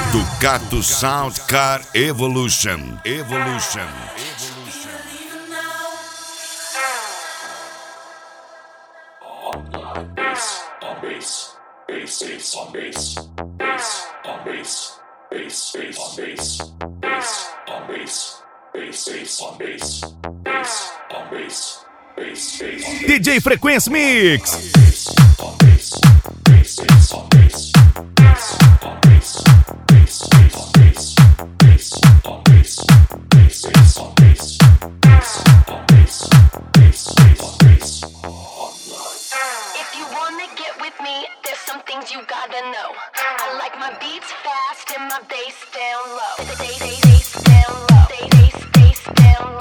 Ducato Sound Car Evolution. DJ Frequência Mix. If you wanna get with me, there's some things you gotta know. I like my beats fast and my bass down low. Bass down low. Bass down low.